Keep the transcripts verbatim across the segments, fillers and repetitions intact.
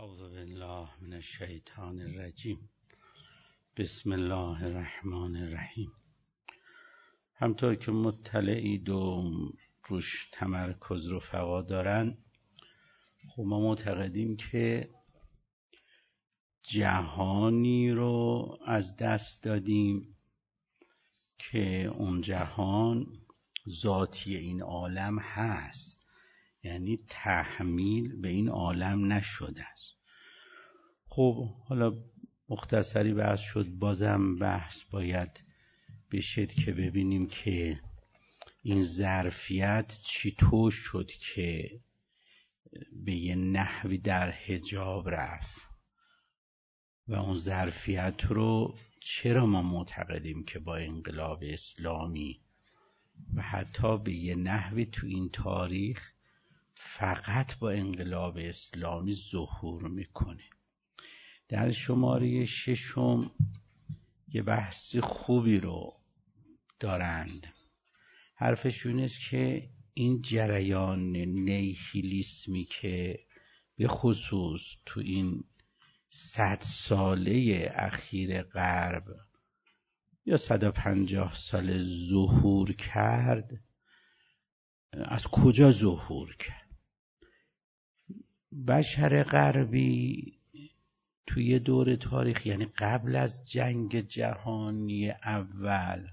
اعوذ بالله من الشیطان الرجیم. بسم الله الرحمن الرحیم. همطور که مطلعید و روش تمرکز رفقا دارن، خب ما معتقدیم که جهانی رو از دست دادیم که اون جهان ذاتی این عالم هست، یعنی تحمیل به این عالم نشده است. خب حالا مختصری بحث شد، بازم بحث باید بشد که ببینیم که این ظرفیت چطور شد که به یه نحوی در حجاب رفت و اون ظرفیت رو چرا ما معتقدیم که با انقلاب اسلامی و حتی به یه نحوی تو این تاریخ فقط با انقلاب اسلامی ظهور میکنه. در شماره ششم یه بحث خوبی رو دارند. حرفشون است که این جریان نیهیلیسمی که به خصوص تو این صد ساله اخیر غرب یا صد و پنجاه سال ظهور کرد، از کجا ظهور کرد؟ بشر غربی توی دور تاریخ، یعنی قبل از جنگ جهانی اول،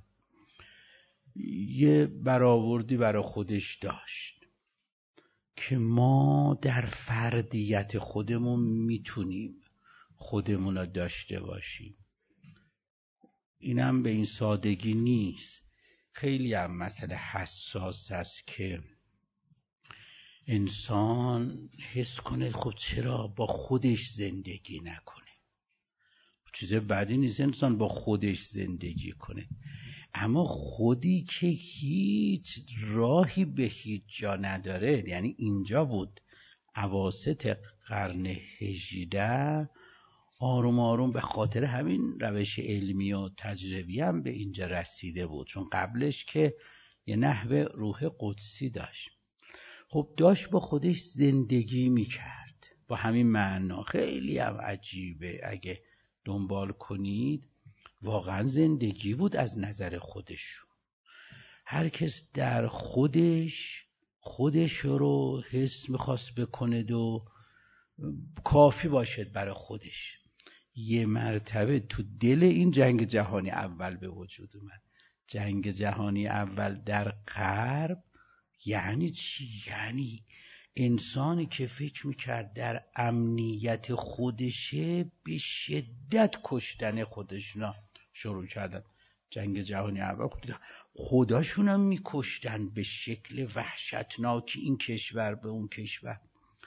یه برآوردی برای خودش داشت که ما در فردیت خودمون میتونیم خودمون رو داشته باشیم. اینم به این سادگی نیست. خیلی هم مسئله حساس است که انسان حس کنه خب چرا با خودش زندگی نکنه. چیز بدی نیست انسان با خودش زندگی کنه، اما خودی که هیچ راهی به هیچ جا نداره. یعنی اینجا بود اواسط قرن هجده، آروم آروم به خاطر همین روش علمی و تجربی هم به اینجا رسیده بود، چون قبلش که یه نحوه روح قدسی داشت. خب داشت با خودش زندگی میکرد با همین معنا. خیلی هم عجیبه اگه دنبال کنید، واقعا زندگی بود از نظر خودشون. هر کس در خودش خودش رو حس میخواست بکنه و کافی باشد برای خودش. یه مرتبه تو دل این جنگ جهانی اول به وجود اومد. جنگ جهانی اول در غرب یعنی چی؟ یعنی انسانی که فکر میکرد در امنیت خودشه، به شدت کشتن خودشنا شروع کردن. جنگ جهانی اول خودشون هم میکشتن به شکل وحشتناکی، این کشور به اون کشور.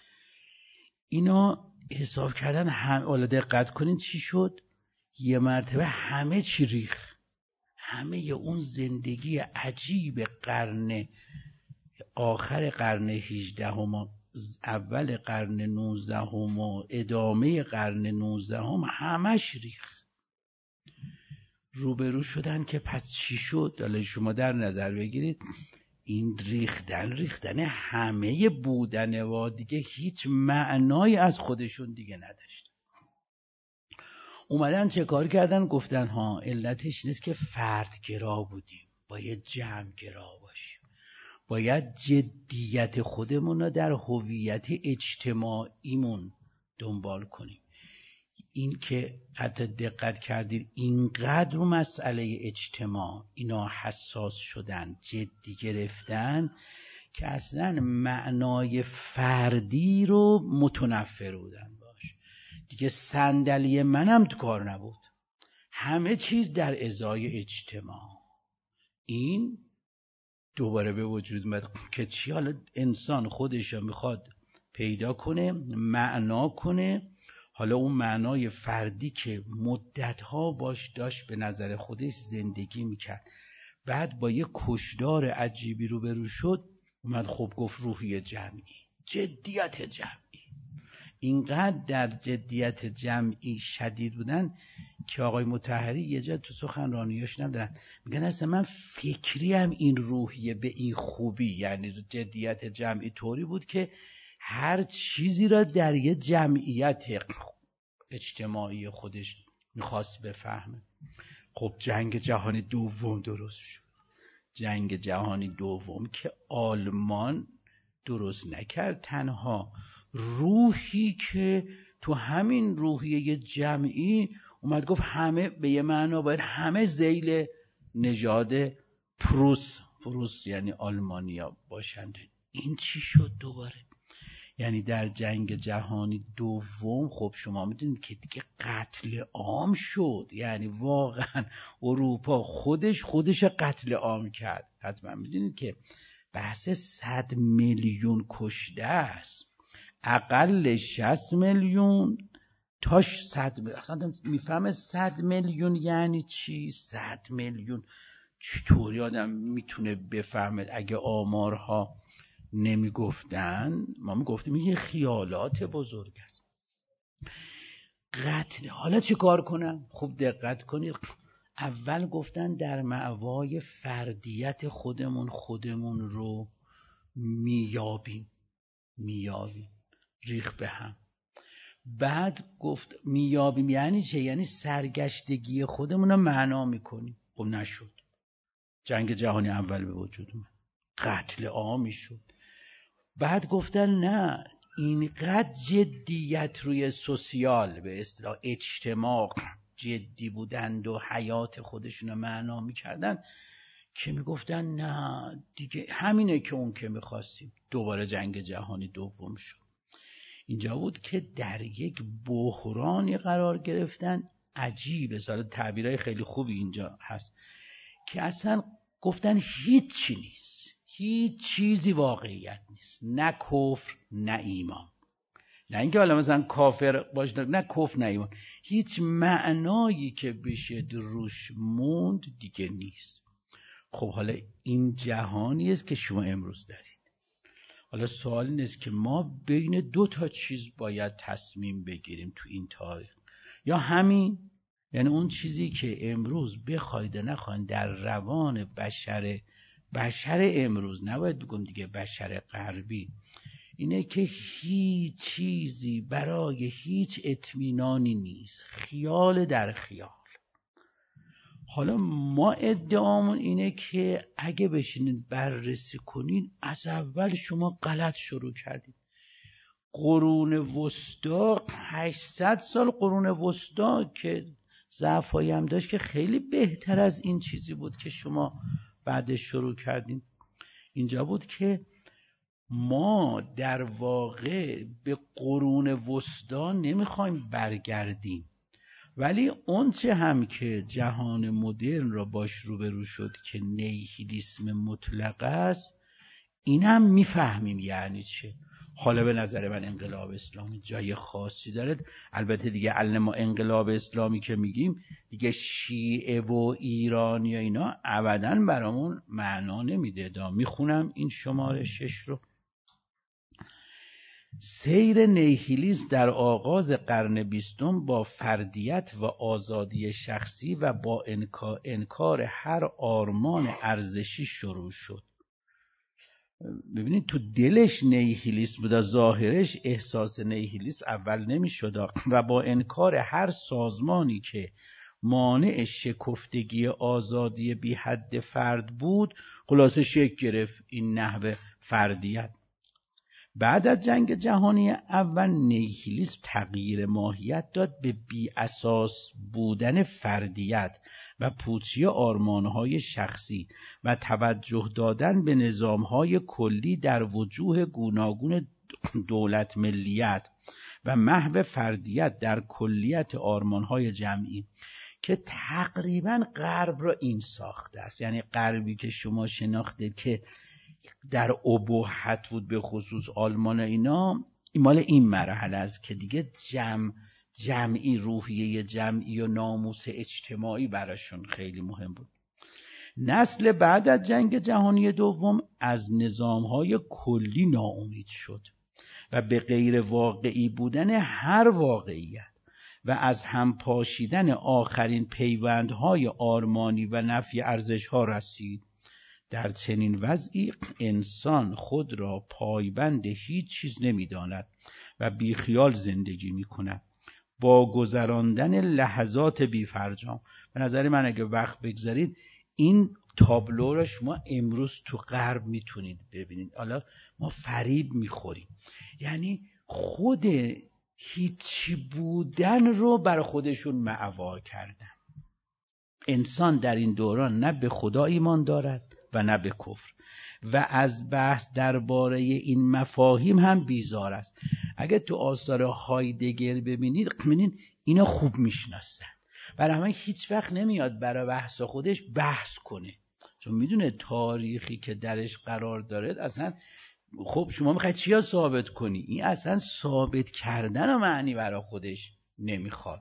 اینا حساب کردن هم. حالا دقت کنین چی شد؟ یه مرتبه همه چی ریخ. همه اون زندگی عجیب قرن آخر قرن هجدهم و اول قرن نوزدهم و ادامه قرن نوزدهم همش ریخ. روبرو شدن که پس چی شد؟ حالا شما در نظر بگیرید این ریختن ریختن همه بودن و دیگه هیچ معنایی از خودشون دیگه نداشت. اومدن چه کار کردن؟ گفتن ها علتش نیست که فردگرا بودیم، باید جمعگرا باشیم. باید جدیت خودمون رو در هویت اجتماعیمون دنبال کنیم. این که حتی دقت کردید اینقدر رو مسئله اجتماع اینا حساس شدن، جدی گرفتن، که اصلا معنای فردی رو متنفر بودن باش. دیگه صندلی منم تو کار نبود، همه چیز در ازای اجتماع. این دوباره به وجود اومد که چی؟ حالا انسان خودش رو میخواد پیدا کنه، معنا کنه. حالا اون معنای فردی که مدتها باش داشت به نظر خودش زندگی میکرد، بعد با یه کشدار عجیبی روبرو شد، اومد خب گفت روحی جمعی، جدیت جمعی. اینقدر در جدیت جمعی شدید بودن که آقای مطهری یه جا تو سخنرانیاش ندارن، میگن اصلا من فکریم این روحیه به این خوبی، یعنی جدیت جمعی طوری بود که هر چیزی را در یه جمعیت اجتماعی خودش میخواست بفهمه. خب جنگ جهانی دوم درست شد. جنگ جهانی دوم که آلمان درست نکرد تنها، روحی که تو همین روحیه جمعی اومد گفت همه به یه معنا باید همه ذیل نژاد پروس، پروس یعنی آلمانیا باشند. این چی شد دوباره؟ یعنی در جنگ جهانی دوم خب شما میدونید که دیگه قتل عام شد، یعنی واقعا اروپا خودش خودش قتل عام کرد. حتما میدونید که بحث صد میلیون کشته است، اقل شصت میلیون تاش صد میلیون. اصلا میفهمه صد میلیون یعنی چی؟ صد میلیون چطوری آدم میتونه بفهمه؟ اگه آمارها نمیگفتن ما میگفتیم یه خیالات بزرگ است. قتل. حالا چه کار کنم؟ خوب دقت کنید. اول گفتن در معوای فردیت خودمون خودمون رو میابیم میابیم ریخ به هم. بعد گفت میابیم یعنی چه؟ یعنی سرگشتگی خودمون رو معنا میکنیم. خب نشد. جنگ جهانی اول به وجود اومد، قتل عامی شد. بعد گفتن نه، اینقدر جدیت روی سوسیال به اصطلاح اجتماع جدی بودند و حیات خودشون رو معنا میکردن که میگفتن نه دیگه همینه که اون که میخواستیم. دوباره جنگ جهانی دوم شد. اینجا بود که در یک بحرانی قرار گرفتن عجیب. سال تعبیرهای خیلی خوبی اینجا هست که اصلا گفتن هیچی نیست، هیچ چیزی واقعیت نیست، نه کفر نه ایمان. نه اینکه حالا مثلا کافر باشه، نه کفر نه ایمان، هیچ معنایی که بشه روش موند دیگه نیست. خب حالا این جهانی است که شما امروز دارید. حالا سوال این است که ما بین دو تا چیز باید تصمیم بگیریم تو این تاریخ. یا همین، یعنی اون چیزی که امروز بخواید نخواید در روان بشر بشر امروز، نباید بگم دیگه بشر غربی، اینه که هیچ چیزی برای هیچ اطمینانی نیست، خیال در خیال. حالا ما ادعامون اینه که اگه بشینید بررسی کنین از اول شما غلط شروع کردید. قرون وسطا هشتصد سال قرون وسطا که ضعفایی هم داشت که خیلی بهتر از این چیزی بود که شما بعدش شروع کردین. اینجا بود که ما در واقع به قرون وسطا نمیخوایم برگردیم، ولی اون چه هم که جهان مدرن را باش روبرو شد که نیهیلیسم مطلق است، این هم میفهمیم یعنی چه. حالا به نظر من انقلاب اسلامی جای خاصی داره. البته دیگه الان ما انقلاب اسلامی که میگیم دیگه شیعه و ایرانی و اینا ابداً برامون معنا نمیده. دا میخونم این شماره شش رو. سیر نیهیلیسم در آغاز قرن بیستم با فردیت و آزادی شخصی و با انکار هر آرمان ارزشی شروع شد. ببینید تو دلش نیهیلیسم بود، ظاهرش احساس نیهیلیسم اول نمی شد و با انکار هر سازمانی که مانع شکفتگی آزادی بی حد فرد بود خلاصه شکل گرفت این نحو فردیت. بعد از جنگ جهانی اول نیهیلیسم تغییر ماهیت داد به بی اساس بودن فردیت و پوچی آرمانهای شخصی و توجه دادن به نظامهای کلی در وجوه گوناگون دولت ملیت و محو فردیت در کلیت آرمانهای جمعی که تقریبا غرب را این ساخته است. یعنی غربی که شما شناخته که در اباحت بود، به خصوص آلمان اینا، مال این مرحله است که دیگه جمع جمعی، روحیه جمعی و ناموس اجتماعی براشون خیلی مهم بود. نسل بعد از جنگ جهانی دوم از نظامهای کلی ناامید شد و به غیر واقعی بودن هر واقعیت و از هم پاشیدن آخرین پیوندهای آرمانی و نفی ارزشها رسید. در چنین وضعی انسان خود را پایبند هیچ چیز نمی‌داند و بیخیال زندگی می‌کند، با گذراندن لحظات بی‌فرجام. به نظر من اگه وقت بگذارید این تابلو را شما امروز تو غرب میتونید ببینید. حالا ما فریب میخوریم، یعنی خود هیچی بودن رو برای خودشون معوا کردن. انسان در این دوران نه به خدا ایمان دارد و نه به کفر و از بحث درباره این مفاهیم هم بیزار است. اگه تو آثار هایدگر ببینید ببینید اینا خوب میشناسن، برای همین هیچ وقت نمیاد برای بحث خودش بحث کنه، چون میدونه تاریخی که درش قرار داره اصلا. خب شما میخواید چیا ثابت کنی؟ این اصلا ثابت کردن و معنی برای خودش نمیخواد.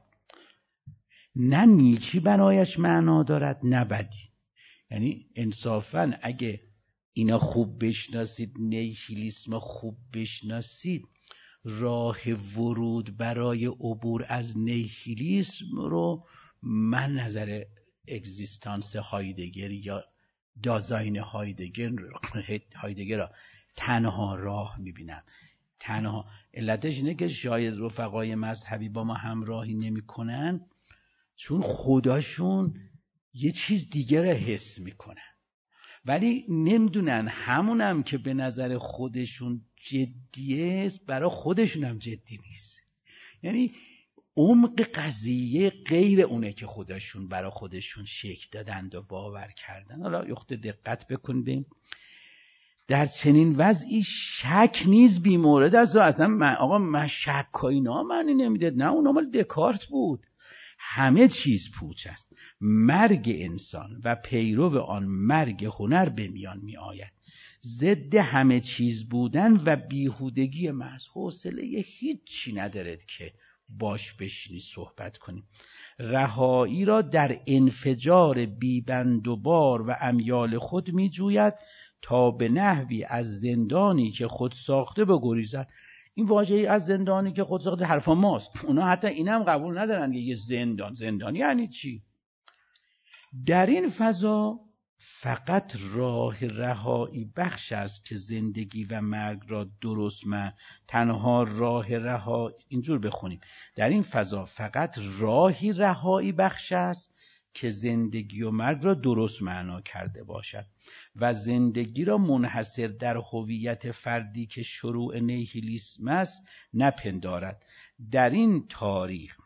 نه نیکی برایش معنا دارد نه بدی. یعنی انصافا اگه اینا خوب بشناسید، نیهیلیسم خوب بشناسید، راه ورود برای عبور از نیهیلیسم رو من نظر اگزیستانس هایدگر یا دازاین هایدگر هایدگر را تنها راه میبینم. تنها علتش اینه که شاید رفقای مذهبی با ما همراهی نمیکنن چون خداشون یه چیز دیگه را حس میکنن، ولی نمیدونن همونم که به نظر خودشون جدیه برای خودشون هم جدی نیست. یعنی عمق قضیه غیر اونه که خودشون برای خودشون شکل دادند و باور کردن. حالا یخت دقت بکنیم، در چنین وضعی شک نیز بی مورد است. و اصلا من آقا من شک و اینا معنی نمیده، نه اون مال دکارت بود. همه چیز پوچ است. مرگ انسان و پیرو آن مرگ هنر به میان می آید. ضد همه چیز بودن و بیهودگی محض. حوصله هیچی ندارد که باش بشینی صحبت کنیم. رهایی را در انفجار بیبند و بار و امیال خود می جوید تا به نحوی از زندانی که خود ساخته بگریزد. این واژه از زندانی که خود ساخته حرفا ماست. اونا حتی اینم قبول ندارن که یه زندان زندان یعنی چی. در این فضا فقط راه رهایی بخش است که زندگی و مرگ را درست من تنها راه رها اینجور بخونیم. در این فضا فقط راهی رهایی بخش است که زندگی و مرگ را درست معنا کرده باشد و زندگی را منحصر در هویت فردی که شروع نیهیلیسم است نپندارد. در این تاریخ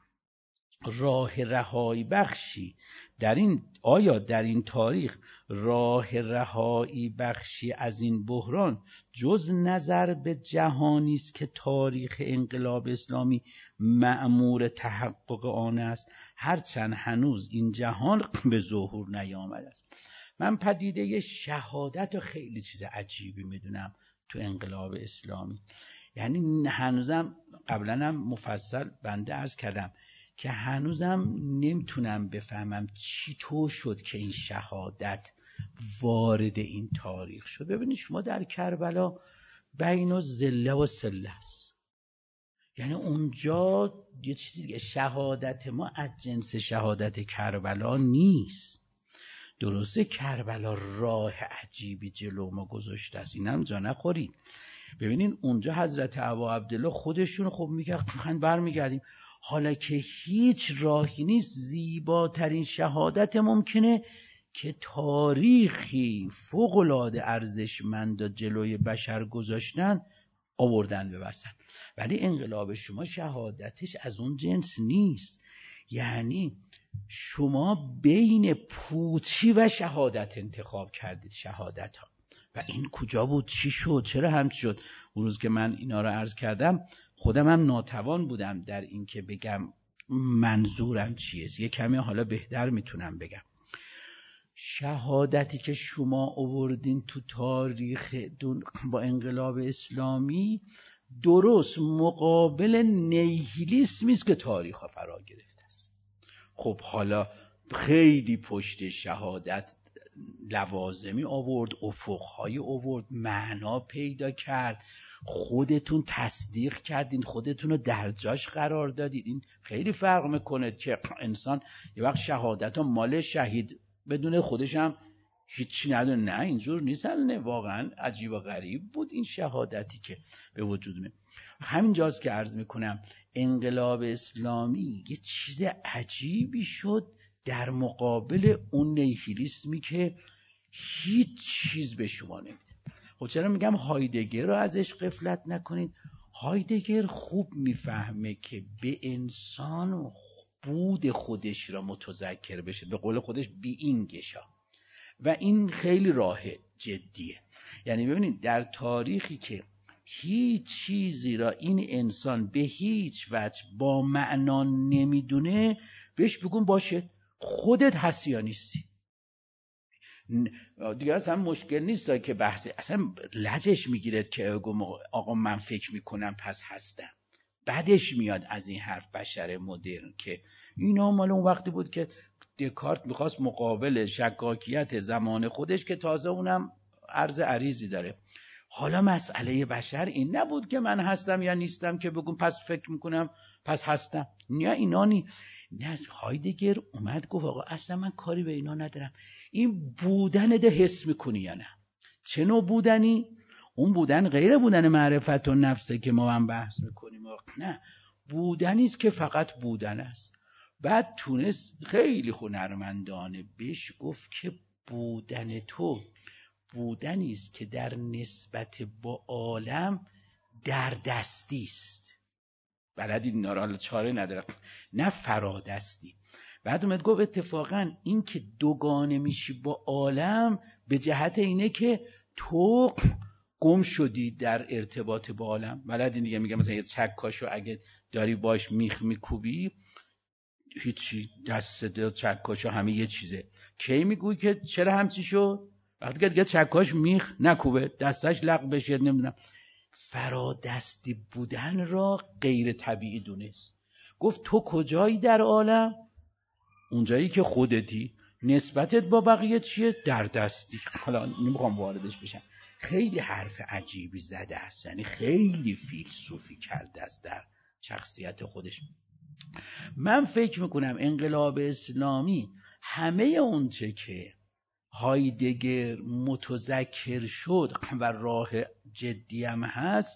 راه رهایی بخشی در این آیا در این تاریخ راه رهایی بخشی از این بحران جز نظر به جهانی است که تاریخ انقلاب اسلامی مأمور تحقق آن است، هرچند هنوز این جهان به ظهور نیامده است. من پدیده شهادت خیلی چیز عجیبی میدونم تو انقلاب اسلامی. یعنی هنوزم قبلا هم مفصل بنده عرض کردم که هنوزم نمیتونم بفهمم چی طور شد که این شهادت وارد این تاریخ شد. ببینید شما در کربلا بین و زله و سله است، یعنی اونجا یه چیزی دیگه. شهادت ما از جنس شهادت کربلا نیست. درسته کربلا راه عجیبی جلو ما گذاشته است، اینم جا نخورید. ببینید اونجا حضرت ابا عبدالله خودشون خب میگه میخواین برمیگردیم، حالا که هیچ راهی نیست. زیباترین شهادت ممکنه که تاریخی فوق‌العاده ارزشمند جلوی بشر گذاشتن آوردن به وسط، ولی انقلاب شما شهادتش از اون جنس نیست. یعنی شما بین پوچی و شهادت انتخاب کردید. شهادت ها و این کجا بود؟ چی شد؟ چرا هم شد؟ اون روز که من اینا رو عرض کردم خودم هم ناتوان بودم در این که بگم منظورم چیه. یه کمی حالا بهتر میتونم بگم. شهادتی که شما آوردین تو تاریخ با انقلاب اسلامی درست مقابل نیهیلیسمی است که تاریخ ها فرا گرفته است. خب حالا خیلی پشت شهادت لوازمی آورد، افقهای آورد، معنا پیدا کرد، خودتون تصدیق کردین، خودتون رو در جاش قرار دادید. این خیلی فرق میکنه که انسان یه وقت شهادت و مال شهید بدون خودش هم هیچی نداره. نه اینجور نیست. نه واقعا عجیب و غریب بود این شهادتی که به وجود میاد. همینجاست که عرض میکنم انقلاب اسلامی یه چیز عجیبی شد در مقابل اون نیهیلیسمی که هیچ چیز به شما نمیده. خب چرا میگم هایدگر رو ازش غفلت نکنید؟ هایدگر خوب میفهمه که به انسان بود خودش را متذکر بشه، به قول خودش بی این گشا، و این خیلی راه جدیه. یعنی ببینید در تاریخی که هیچ چیزی را این انسان به هیچ وجه با معنا نمیدونه، بهش بگون باشه خودت هستی یا نیستی. دیگه اصلا مشکل نیست که بحث اصلا لجش میگیرد که آقا من فکر میکنم پس هستم. بعدش میاد از این حرف بشر مدرن که اینا مال اون وقتی بود که دکارت میخواست مقابل شکاکیت زمان خودش که تازه اونم عرض عریضی داره. حالا مسئله بشر این نبود که من هستم یا نیستم که بگم پس فکر میکنم پس هستم. نه اینا نی. نه هایدگر اومد گفت آقا اصلا من کاری به اینا ندارم. این بودن ده حس میکنی یا نه؟ چه نوع بودنی؟ اون بودن غیر بودن معرفت و نفسه که ما هم بحث میکنیم. نه بودنی است که فقط بودن است. بعد تونست خیلی هنرمندانه بهش گفت که بودن تو بودنی است که در نسبت با عالم در دستی است. بلدی اینا را چاره نداره، نه فرادستی. بعد اومد گفت اتفاقا این که دوگانه میشی با عالم به جهت اینه که تو گم شدی در ارتباط با عالم. بلدی دیگه میگم مثلا یه چکاشو اگه داری باش میخ میکوبی هیچی، دست دل چکاشو همه یه چیزه. کی میگوی که چرا همچی شد؟ وقتی که دیگه چکاش میخ نکوبه، دستش لق بشه، نمیدونم. فرادستی بودن را غیر طبیعی دونست. گفت تو کجایی در عالم؟ اونجایی که خودتی. نسبتت با بقیه چیه؟ در دستی. حالا نمیخوام واردش بشم. خیلی حرف عجیبی زده است، یعنی خیلی فیلسوفی کرده است در شخصیت خودش. من فکر میکنم انقلاب اسلامی همه اونچه که هایدگر متذکر شد و راه جدی هم هست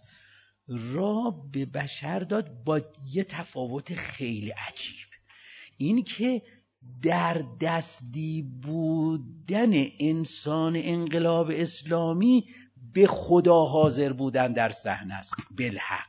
را به بشر داد، با یه تفاوت خیلی عجیب. این که در دستی بودن انسان انقلاب اسلامی به خدا حاضر بودن در صحنه است. بالحق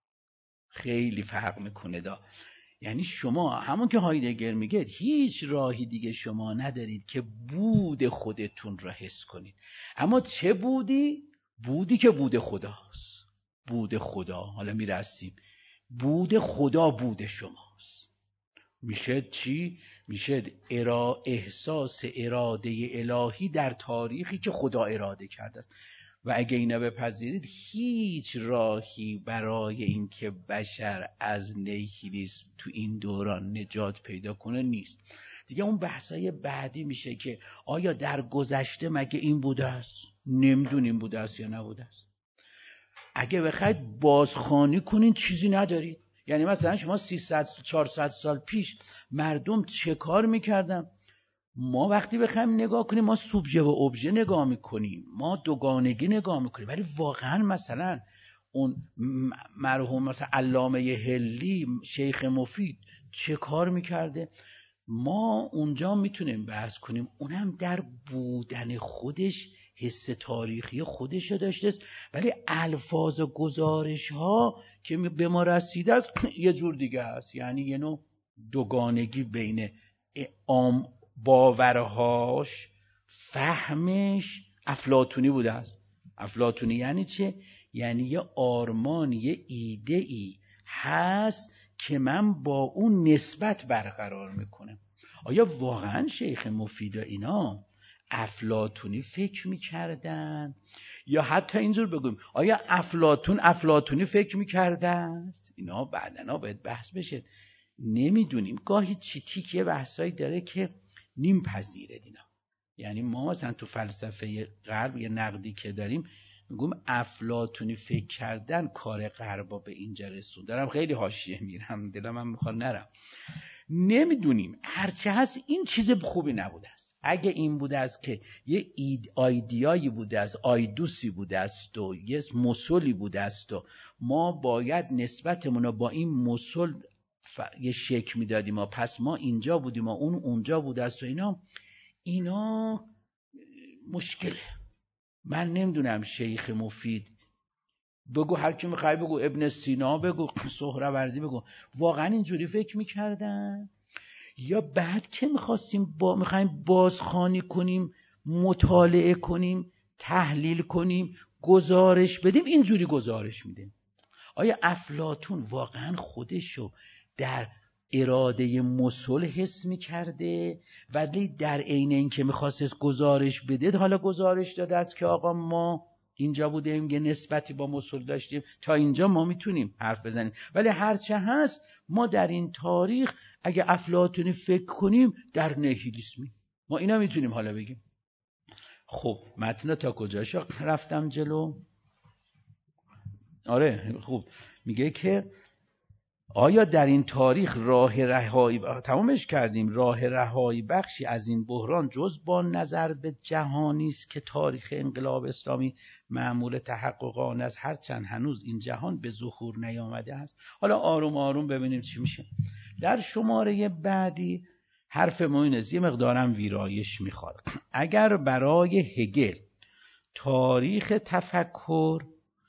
خیلی فرق میکنه دا. یعنی شما همون که هایدگر میگه هیچ راهی دیگه شما ندارید که بود خودتون را حس کنید. اما چه بودی؟ بودی که بود خداست. بود خدا. حالا میرسیم. بود خدا بود شماست. میشه چی؟ میشه ارا احساس اراده الهی در تاریخی که خدا اراده کرده است. و اگه اینا بپذیرید هیچ راهی برای اینکه بشر از نیهیلیسم تو این دوران نجات پیدا کنه نیست. دیگه اون بحثای بعدی میشه که آیا در گذشته مگه این بوده است؟ نمیدونیم بوده است یا نبوده است. اگه بخواید بازخوانی کنین چیزی ندارید. یعنی مثلا شما سیصد چهارصد سال پیش مردم چه کار میکردن؟ ما وقتی بخوایم نگاه کنیم ما سوبژه و ابژه نگاه میکنیم، ما دوگانگی نگاه میکنیم. ولی واقعا مثلا اون مرحوم مثلا علامه حلی، شیخ مفید چه کار میکرده؟ ما اونجا میتونیم بحث کنیم. اونم در بودن خودش حس تاریخی خودش داشته است، ولی الفاظ و گزارش ها که به ما رسیده است یه جور دیگه است. یعنی یه نوع دوگانگی بین عام باورهاش، فهمش افلاطونی بوده است. افلاطونی یعنی چه؟ یعنی یه آرمان، یه ایده ای هست که من با اون نسبت برقرار میکنم. آیا واقعا شیخ مفید و اینا افلاطونی فکر میکردن؟ یا حتی اینجور بگویم آیا افلاطون افلاطونی فکر میکردن؟ اینا بعدنا باید بحث بشه. نمیدونیم. گاهی چیتیک یه بحثایی داره که نیم پذیره دینا. یعنی ما مثلا تو فلسفه غرب یه نقدی که داریم میگم افلاطونی فکر کردن کار غربا به اینجا رسون. دارم خیلی حاشیه میرم، دلم هم میخواد نرم. نمیدونیم. هرچه هست این چیز خوبی نبوده است. اگه این بوده است که یه اید آیدیایی بوده است، آیدوسی بوده است و یه مسلی بوده است و ما باید نسبتمون رو با این مسل ف... یه شکل میدادیم و پس ما اینجا بودیم و اون اونجا بوده است و اینا اینا مشکله. من نمیدونم شیخ مفید بگو، هر کی میخوای بگو، ابن سینا بگو، سهروردی بگو، واقعا اینجوری فکر میکردن؟ یا بعد که میخواستیم با میخوایم بازخوانی کنیم، مطالعه کنیم، تحلیل کنیم، گزارش بدیم، اینجوری گزارش میدیم؟ آیا افلاطون واقعا خودشو در اراده مسل حس میکرده ولی در عین اینکه میخواست گزارش بده حالا گزارش داده است که آقا ما اینجا بودیم، یه نسبتی با مسل داشتیم، تا اینجا ما میتونیم حرف بزنیم؟ ولی هرچه هست ما در این تاریخ اگه افلاطونی فکر کنیم در نیهیلیسمی، ما اینا میتونیم حالا بگیم. خب متن تا کجاشو رفتم جلو؟ آره خوب میگه که آیا در این تاریخ راه رهایی تمامش کردیم، راه رهایی بخشی از این بحران جز با نظر به جهانی است که تاریخ انقلاب اسلامی مأمول تحقق آن است، هرچند هنوز این جهان به ظهور نیامده است. حالا آروم آروم ببینیم چی میشه. در شماره بعدی حرف موینز یه مقدارم ویرایش میخواد. اگر برای هگل تاریخ تفکر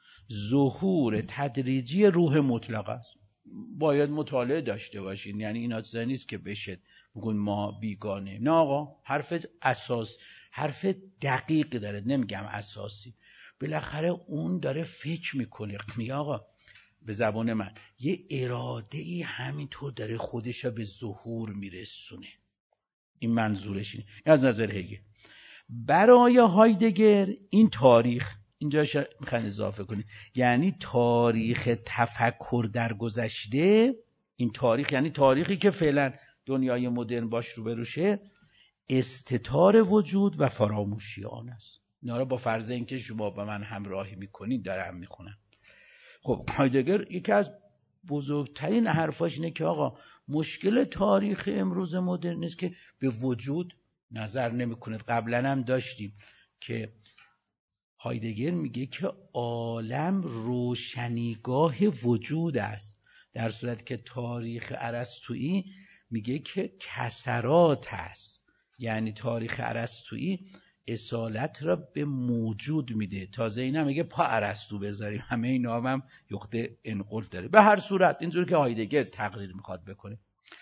ظهور تدریجی روح مطلق است، باید مطالعه داشته باشین، یعنی اینا چیزا نیست که بشه بگون ما بیگانه. نه آقا، حرف اساس، حرف دقیقی داره، نمیگم اساسی. بالاخره اون داره فکر میکنه، میگه آقا به زبان من یه اراده ای همینطور داره خودش به ظهور میرسونه. این منظورش اینه از نظر هگل. برای هایدگر این تاریخ، اینجا میخوان اضافه کنید، یعنی تاریخ تفکر در گذشته، این تاریخ یعنی تاریخی که فعلا دنیای مدرن باش روبروشه، استتار وجود و فراموشی آن است. اینا رو با فرض اینکه شما با من همراهی میکنید دارم میخونم. خب هایدگر یکی از بزرگترین حرفاش اینه که آقا مشکل تاریخ امروز مدرن است که به وجود نظر نمیکنه. قبلا هم داشتیم که هایدگر میگه که عالم روشنیگاه وجود است، در صورتی که تاریخ ارسطویی میگه که کسرات است. یعنی تاریخ ارسطویی اصالت را به موجود میده. تازه اینا میگه پا ارسطو بذاریم، همه اینا هم نقطه انقل داره. به هر صورت اینجوری که هایدگر تقریر میخواد بکنه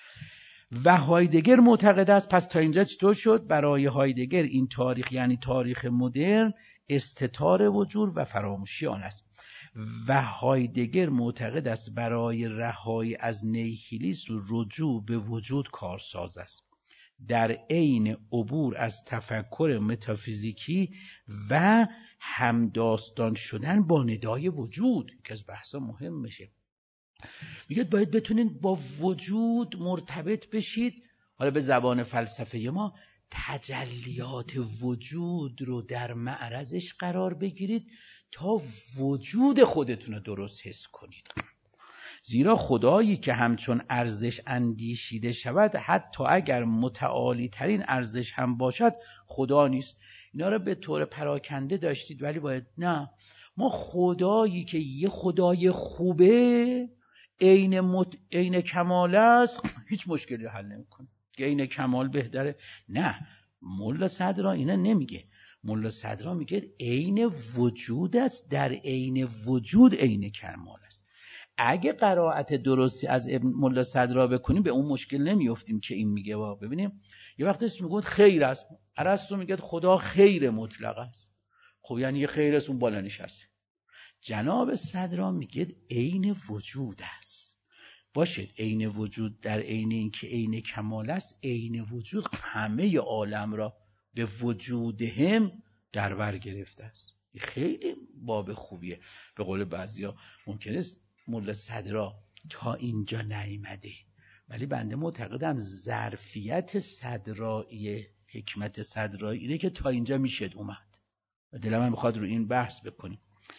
و هایدگر معتقد است. پس تا اینجا چطور شد؟ برای هایدگر این تاریخ یعنی تاریخ مدرن استتار وجود و فراموشی آن است و هایدگر معتقد است برای رهایی از نیهیلیسم رجوع به وجود کارساز است، در عین عبور از تفکر متافیزیکی و همداستان شدن با ندای وجود که از بحثا مهم میشه. میگه باید بتونین با وجود مرتبط بشید. حالا به زبان فلسفه ما تجلیات وجود رو در معرضش قرار بگیرید تا وجود خودتون رو درست حس کنید. زیرا خدایی که همچون ارزش اندیشیده شود حتی اگر متعالی ترین ارزش هم باشد خدا نیست. اینا رو به طور پراکنده داشتید، ولی باید نه، ما خدایی که یه خدای خوبه عین مت... عین کمال است هیچ مشکلی حل نمیکنه. عین کمال بهتره؟ نه، ملا صدرا اینا نمیگه. ملا صدرا میگه عین وجود است، در عین وجود عین کمال است. اگه قرائت درستی از ابن ملا صدرا بکنیم به اون مشکل نمیافتیم که این میگه. با ببینیم یه وقتی میگه خیر است، ارسطو میگه خدا خیر مطلق است. خب یعنی یه خیر است اون بالا نشسته. جناب صدرا میگه عین وجود است. باشه عین وجود در عین اینکه عین کمال است، عین وجود همه عالم را به وجود هم در بر گرفته است. خیلی باب خوبیه. به قول بعضیا ممکنه ملا صدرا تا اینجا نیامده، ولی بنده معتقدم ظرفیت صدرایی، حکمت صدرایی اینه که تا اینجا میشد اومد و دلم هم میخواد رو این بحث بکنیم.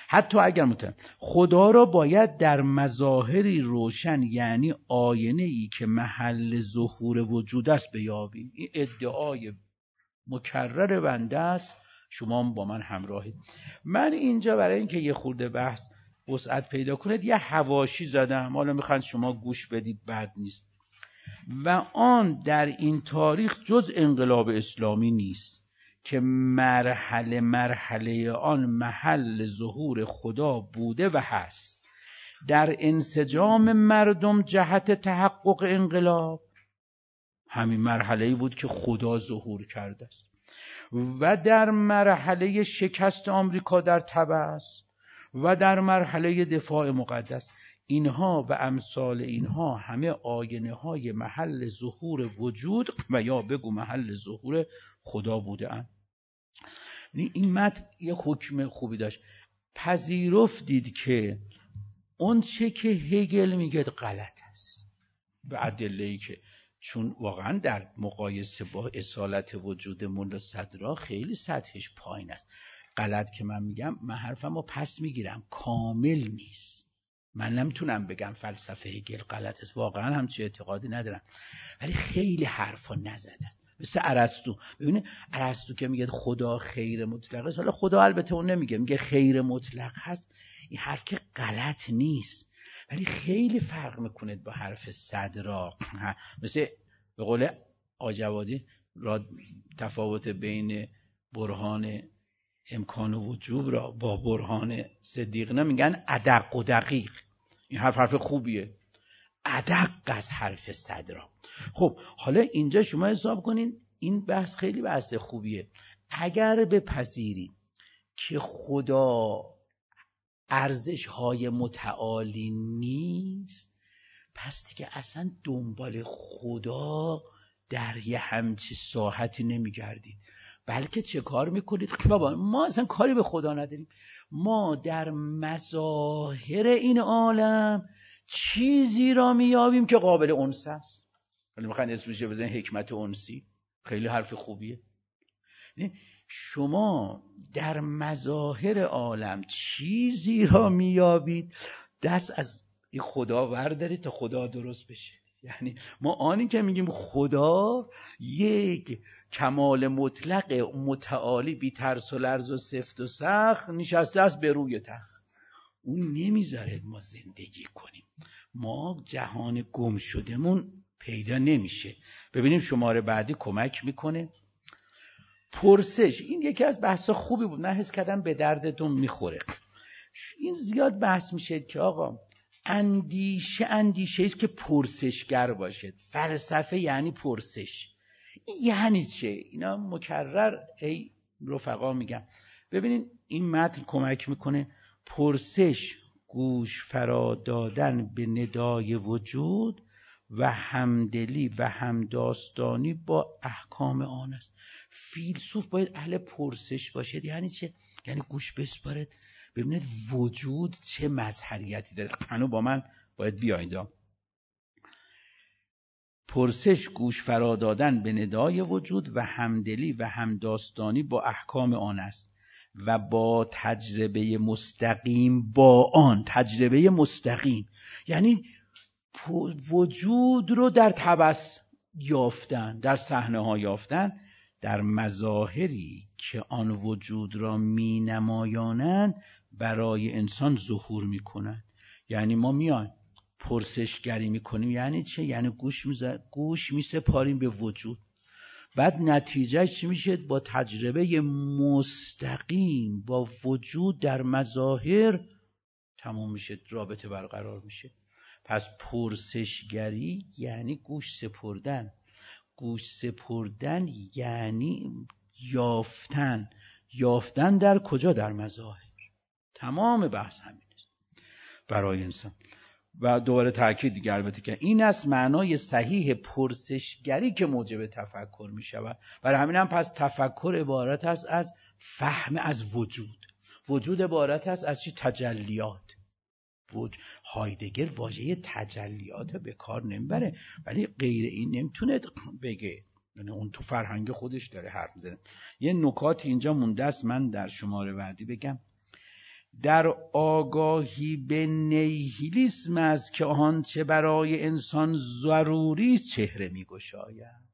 حتی اگر متعلق خدا را باید در مظاهری روشن، یعنی آینه ای که محل ظهور وجود است بیابیم. این ادعای مکرر بنده است، شما با من همراهید. من اینجا برای اینکه یه خورده بحث وسعت پیدا کنید یه حواشی زدم، حالا میخواید شما گوش بدید، بد نیست. و آن در این تاریخ جز انقلاب اسلامی نیست که مرحله مرحله آن محل ظهور خدا بوده و هست. در انسجام مردم جهت تحقق انقلاب همین مرحله‌ای بود که خدا ظهور کرده است، و در مرحله شکست آمریکا در طبس و در مرحله دفاع مقدس، اینها و امثال اینها همه آینه های محل ظهور وجود و یا بگو محل ظهور خدا بوده اند. این متن یه حکم خوبی داشت. پذیرفتید که اون چه که هگل میگه غلط است، به ادله‌ای که چون واقعا در مقایسه با اصالت وجود ملا صدرا خیلی سطحش پایین است. غلط که من میگم، من حرفمو پس میگیرم، کامل نیست. من نمیتونم بگم فلسفه هگل غلط است، واقعا همچین اعتقادی ندارم، ولی خیلی حرفا نزده است. مثل ارسطو. ببینید ارسطو که میگه خدا خیر مطلق است، حالا خدا البته اون نمیگه، میگه خیر مطلق هست. این حرف که غلط نیست، ولی خیلی فرق میکنه با حرف صدرا. مثل به قول آجوادی را تفاوت بین برهان امکان و وجوب را با برهان صدیقنا میگن ادق و دقیق. این حرف حرف خوبیه، ادق از حرف صدرا. خب حالا اینجا شما حساب کنین این بحث خیلی بحث خوبیه. اگر بپذیرید که خدا ارزش های متعالی نیست، پس دیگه اصلا دنبال خدا در یه همچی ساحتی نمیگردید، بلکه چه کار میکنید؟ بابا ما اصلا کاری به خدا نداریم، ما در مظاهر این عالم چیزی را میابیم که قابل انس است. ولی میخواین اسمش بزنین حکمت انسی، خیلی حرف خوبیه. شما در مظاهر عالم چیزی را میابید، دست از این خدا بردارید تا خدا درست بشه. یعنی ما آنی که میگیم خدا یک کمال مطلق متعالی بی ترس و لرز و سفت و سخت نشسته است به روی تخت، اون نمیذاره ما زندگی کنیم. ما جهان گم شدهمون پیدا نمیشه. ببینیم شماره بعدی کمک میکنه. پرسش، این یکی از بحثا خوبی بود، من حس کردم به دردتون میخوره. این زیاد بحث میشه که آقا اندیشه اندیشه است که پرسشگر باشد. فلسفه یعنی پرسش. یعنی چه؟ اینا مکرر ای رفقا میگم. ببینین این متن کمک میکنه. پرسش گوش فرا دادن به ندای وجود و همدلی و همداستانی با احکام آن است. فیلسوف باید اهل پرسش باشد. یعنی چه؟ یعنی گوش بسپارد ببینید وجود چه مظهریتی داره. هنو با من باید بیایید. پرسش گوش فرا دادن به ندای وجود و همدلی و همداستانی با احکام آن است و با تجربه مستقیم با آن. تجربه مستقیم یعنی وجود رو در طبس یافتن، در صحنه ها یافتن، در مظاهری که آن وجود را می نمایانند برای انسان ظهور می کنند. یعنی ما میایم پرسشگری می کنیم. یعنی چه؟ یعنی گوش می گوش می سپاریم به وجود، بعد نتیجه چی میشه؟ با تجربه مستقیم با وجود در مظاهر تموم میشه، رابطه برقرار میشه. پس پرسشگری یعنی گوش سپردن. گوش سپردن یعنی یافتن. یافتن در کجا؟ در مظاهر. تمام بحث همین است برای انسان. و دوباره تاکید دیگه البته که این است معنای صحیح پرسشگری که موجب تفکر می شود. برای همین هم پس تفکر عبارت است از فهم از وجود. وجود عبارت است از چی؟ تجلیات. وجود. هایدگر واژه تجلیات به کار نمیبره، ولی غیر این نمیتونه بگه. یعنی اون تو فرهنگ خودش داره حرف میزنه. یه نکات اینجا مونده است من در شماره بعدی بگم. در آگاهی به نیهیلیسم است که آنچه برای انسان ضروری چهره می‌گشاید.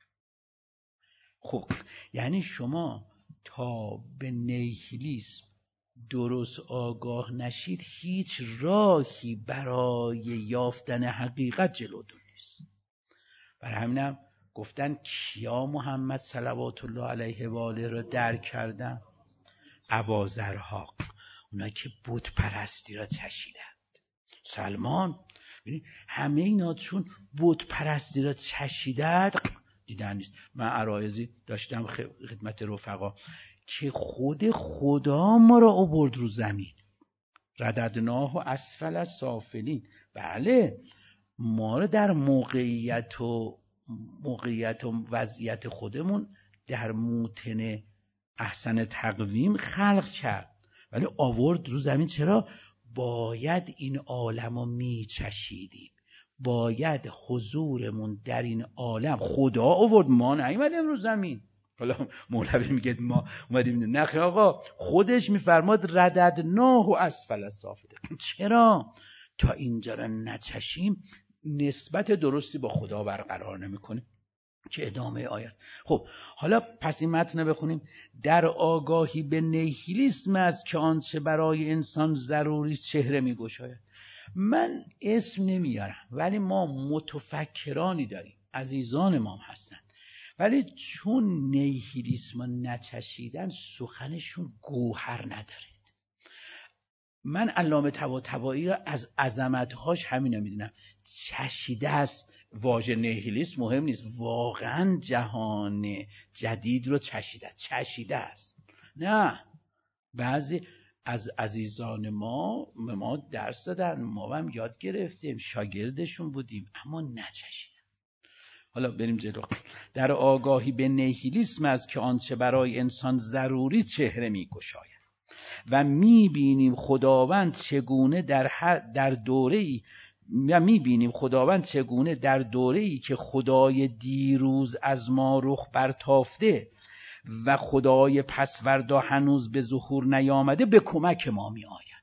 خب یعنی شما تا به نیهیلیسم درست آگاه نشید هیچ راهی برای یافتن حقیقت جلوتون نیست. برای همینم گفتن کیا محمد صلوات الله علیه و آله را درک کردن؟ اباذرها، اونا که بت پرستی را چشیدند. سلمان، همه اینا چون بت پرستی را چشیدند دیدن نیست. من عرایضی داشتم خدمت رفقا که خود خدا ما را آورد رو زمین، رددناه و اسفل السافلین. بله ما را در موقعیت و موقعیت و وضعیت خودمون در موطن احسن تقویم خلق کرد، ولی آورد رو زمین. چرا؟ باید این عالم رو میچشیدیم، باید حضورمون در این عالم، خدا آورد، ما نیومدیم رو زمین. حالا مولوی میگه ما اومدیم، نه آقا، خودش میفرماد رددناه و اسفل السافلین. چرا؟ تا اینجا را نچشیم نسبت درستی با خدا برقرار نمیکنه که ادامه آیت. خب حالا پس این متن بخونیم. در آگاهی به نیهیلیسم است که آنچه برای انسان ضروری چهره میگشاید. من اسم نمیارم ولی ما متفکرانی داریم، عزیزان ما هم هستن، ولی چون نیهیلیسم نچشیدن سخنشون گوهر نداره. من علامه طباطبایی را از عظمت‌هاش همینا میدونم. چشیده است. واژه نیهیلیسم مهم نیست، واقعا جهان جدید رو چشیده چشیده است. نه، بعضی از عزیزان ما ما درس دادن، ما هم یاد گرفتیم، شاگردشون بودیم، اما نچشیدن. حالا بریم جلو. در آگاهی به نیهیلیسم است که آنچه برای انسان ضروری چهره میگشاید و میبینیم خداوند چگونه در هر در دوره‌ای و میبینیم خداوند چگونه در دوره‌ای که خدای دیروز از ما رخ برتافته و خدای پسوردا هنوز به ظهور نیامده به کمک ما میآید.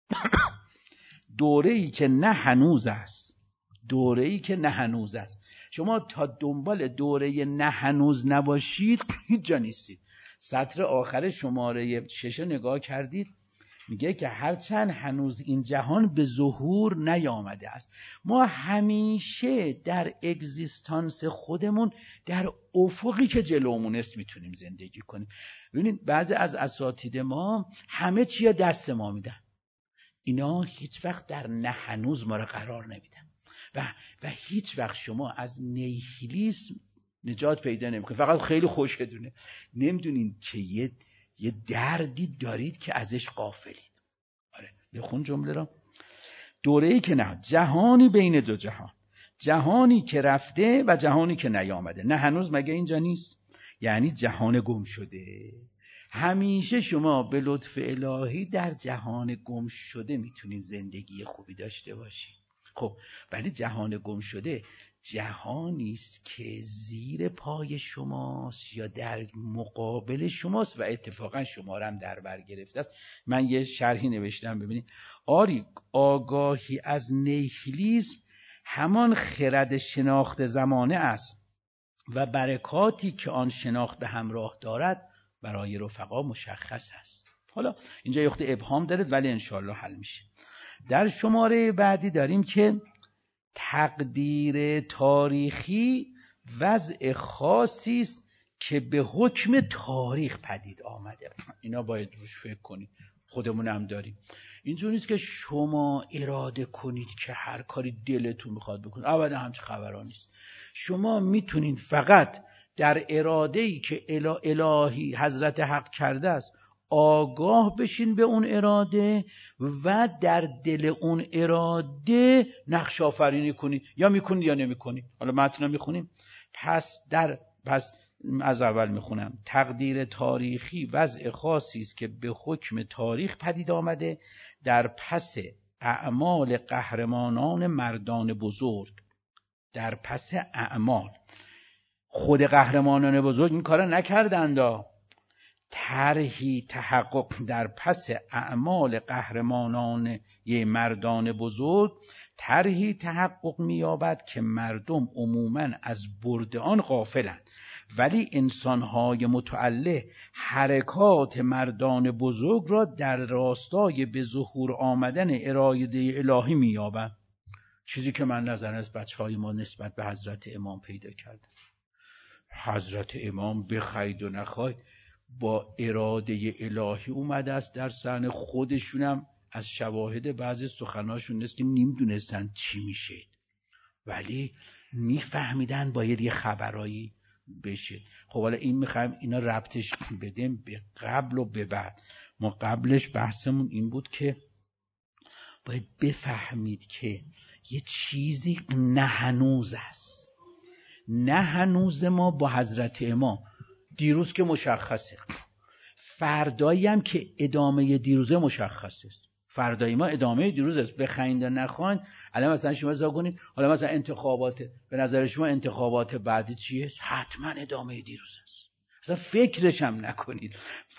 دوره‌ای که نه هنوز است، دوره‌ای که نه هنوز است. شما تا دنبال دوره نه هنوز نباشید هیچ جا نیستید. سطر آخر شماره شش نگاه کردید، میگه که هرچند هنوز این جهان به ظهور نیامده است، ما همیشه در اگزیستانس خودمون در افقی که جلومون است میتونیم زندگی کنیم. ببینید بعضی از اساتید ما همه چی دست ما میدن، اینا هیچ وقت در نه هنوز ما را قرار نمیدن و و هیچ وقت شما از نیهیلیسم نجات پیدا نمیکنید. فقط خیلی خوشتونه نمیدونین که یه یه دردی دارید که ازش غافلید. آره بخون جمله را. دوره‌ای که نه، جهانی بین دو جهان، جهانی که رفته و جهانی که نیامده. نه هنوز مگه اینجا نیست؟ یعنی جهان گم شده. همیشه شما به لطف الهی در جهان گم شده میتونید زندگی خوبی داشته باشید. خب ولی جهان گم شده جهانی است که زیر پای شماست یا در مقابل شماست و اتفاقا شما را هم در بر گرفته است. من یه شرحی نوشتم ببینید. آری آگاهی از نیهیلیسم همان خرد شناخت زمانه است و برکاتی که آن شناخت به همراه دارد برای رفقا مشخص است. حالا اینجا یه خورده ابهام دارد ولی انشالله حل میشه. در شماره بعدی داریم که تقدیر تاریخی وضع خاصی است که به حکم تاریخ پدید آمده. اینا باید روش فکر کنید، خودمون هم داریم. اینجوری نیست که شما اراده کنید که هر کاری دلتون میخواد بکنید، ابدا همچه خبرها نیست. شما میتونید فقط در اراده‌ای که الهی حضرت حق کرده است آگاه بشین به اون اراده و در دل اون اراده نقش آفرینی کنید، یا میکنید یا نمیکنید. حالا متن میخونیم. پس در پس از اول میخونم. تقدیر تاریخی وضع خاصی است که به حکم تاریخ پدید آمده در پس اعمال قهرمانان مردان بزرگ. در پس اعمال خود قهرمانان بزرگ این کارا نکردند. طرحی تحقق در پس اعمال قهرمانان یه مردان بزرگ، طرحی تحقق می‌یابد که مردم عموماً از برد آن غافلند، ولی انسان‌های متعله حرکات مردان بزرگ را در راستای به ظهور آمدن اراده الهی می‌یابند. چیزی که من نظر از بچه‌های ما نسبت به حضرت امام پیدا کردم. حضرت امام بخواید و نخواید با اراده الهی اومده است در صحنه. خودشونم از شواهد بعضی سخناشون نیست که نمیدونستن چی میشه، ولی میفهمیدن باید یه خبرایی بشه. خب حالا این میخوایم اینا ربطش بدیم به قبل و به بعد. ما قبلش بحثمون این بود که باید بفهمید که یه چیزی نه هنوز است. نه هنوز ما با حضرت امام دیروز که مشخصه، فردایی هم که ادامه دیروزه مشخصه. فردایی ما ادامه دیروز است، بخواید و نخواید. الان مثلا شما زاگونید، حالا مثلا انتخابات، به نظر شما انتخابات بعدی چیه؟ حتما ادامه دیروز است. اصلا فکرش هم نکنید.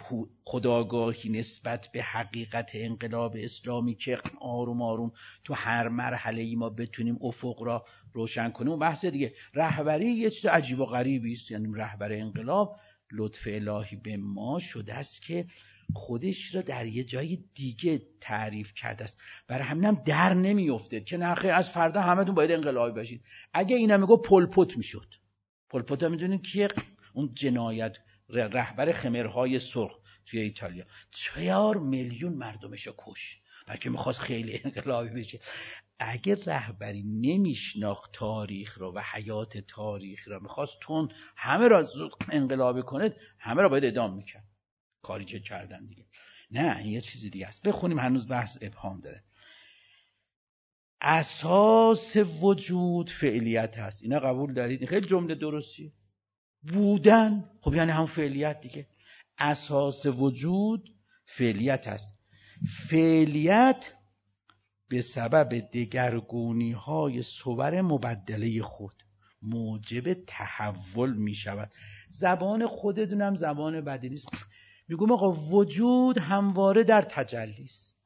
خودآگاهی نسبت به حقیقت انقلاب اسلامی که آروم آروم تو هر مرحله ای ما بتونیم افق را روشن کنیم و بحث دیگه. رهبری یه چیز عجیب و غریبی است، یعنی رهبر انقلاب لطف الهی به ما شده است که خودش را در یه جای دیگه تعریف کرده است. برای همینم در نمیفته که نه خیر از فردا همتون باید انقلابی باشید. اگه اینا میگه پل پت میشد. پل پت ها میدونید که اون جنایت رهبر خمرهای سرخ توی ایتالیا چهار میلیون مردمشو کش، بلکه میخواست خیلی انقلابی بشه. اگه رهبری نمیشناخت تاریخ رو و حیات تاریخ رو، میخواست تون همه را انقلابی کنه، همه را باید اعدام میکرد. کاری که کردن دیگه. نه، این یه چیزی دیگه است. بخونیم، هنوز بحث ابهام داره. اساس وجود فعلیت هست. اینا قبول دارید؟ خیلی جمله درستی. بودن خب یعنی هم فعلیت دیگه. اساس وجود فعلیت هست. فعلیت به سبب دگرگونی های صور مبدله خود موجب تحول می شود. زبان خودتونم زبان بدی نیست. میگم آقا وجود همواره در تجلی است،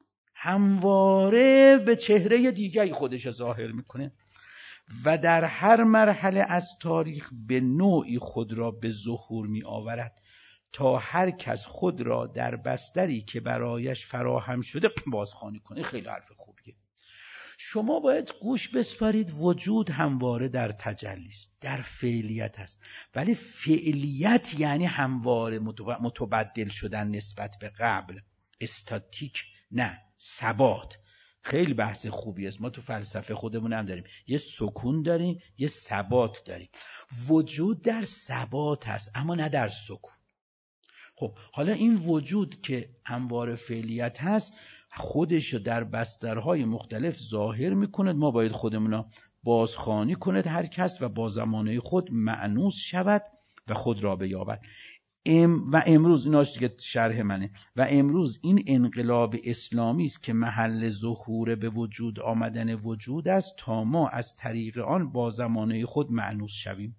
همواره به چهره دیگری خودش ظاهر میکنه و در هر مرحله از تاریخ به نوعی خود را به ظهور می آورد تا هر کس خود را در بستری که برایش فراهم شده بازخوانی کنه. خیلی حرف خوبیه. شما باید گوش بسپارید. وجود همواره در تجلی است، در فعلیت است، ولی فعلیت یعنی همواره متبدل شدن نسبت به قبل. استاتیک نه، ثبات. خیلی بحث خوبی است. ما تو فلسفه خودمون هم داریم، یه سکون داریم، یه ثبات داریم. وجود در ثبات است اما نه در سکون. خب حالا این وجود که همواره فعلیت هست خودش در بسترهای مختلف ظاهر میکند. ما باید خودمون را بازخوانی کند هر کس و با زمانه خود مأنوس شود و خود را بیابد. ام و امروز ایناش دیگه شرح منه. و امروز این انقلاب اسلامی است که محل ظهور به وجود آمدن وجود است تا ما از طریق آن با زمانه خود مأنوس شویم.